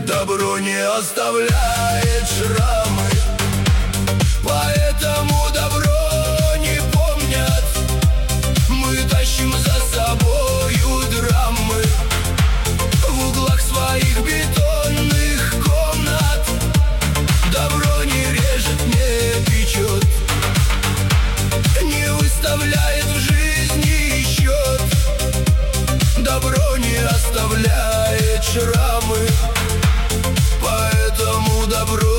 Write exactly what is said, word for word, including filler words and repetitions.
Добро не оставляет шрамы, поэтому добро не помнят. Мы тащим за собою драмы в углах своих бетонных комнат. Добро не режет, не печет, не выставляет в жизни счет. Добро не оставляет шрамы, поэтому добро